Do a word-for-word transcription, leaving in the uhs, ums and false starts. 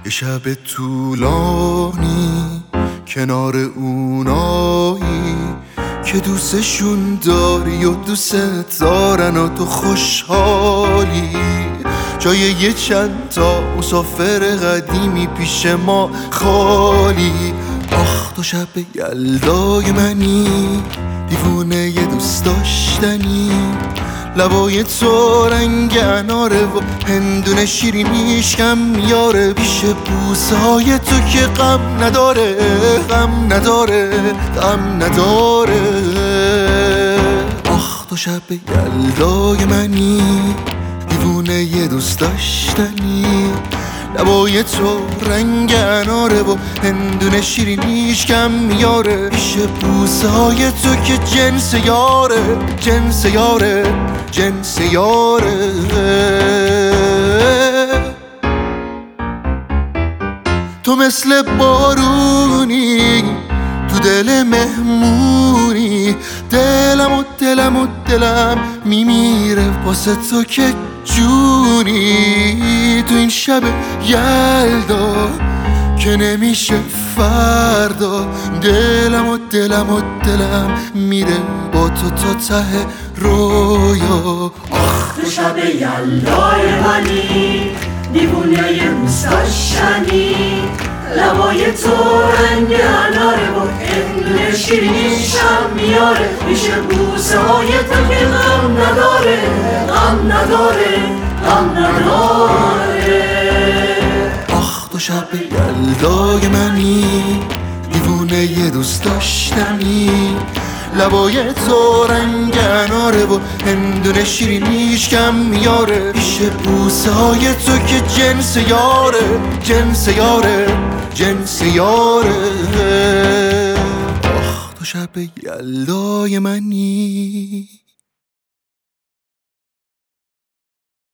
یه شب طولانی کنار اونایی که دوستشون داری و دوست دارن و تو خوشحالی، جای یه چند تا مسافر قدیمی پیش ما خالی. آخ تو شب یلدای منی، دیوونه یه دوست داشتنی، لبای تو رنگ اناره و هندونه شیرینیش کم میاره، پیش بوسه های تو که غم نداره، غم نداره، غم نداره. آخ تو شب یلدای منی، دیوونه یه دوست داشتنی، لبای تو رنگ اناره و هندونه شیرینیش کم میاره، پیش بوسه های تو که جنس یاره، جنس یاره، جنس یاره. تو مثل بارونی تو دل مهمونی، دلم و دلم و دلم میمیره واسه تو که جونی. تو این شب یلدا که نمیشه فردا، دلم و دلم و دلم میره با تو تا ته رویا. آخ تو شب یلدای منی، دیوونه یه دوست داشتنی، لبای تو رنگ اناره و هندونه شیرینیشم میاره، پیش بوسه های تو که غم نداره، غم نداره، غم نداره. آخ تو شب یلدای منی، دیوونه یه دوست داشتنی، لبای تو رنگ اناره و هندونه شیرینیش کم میاره، پیش بوسه های تو که جنس یاره، جنس یاره، جنس یاره. آخ تو شب یلدای منی.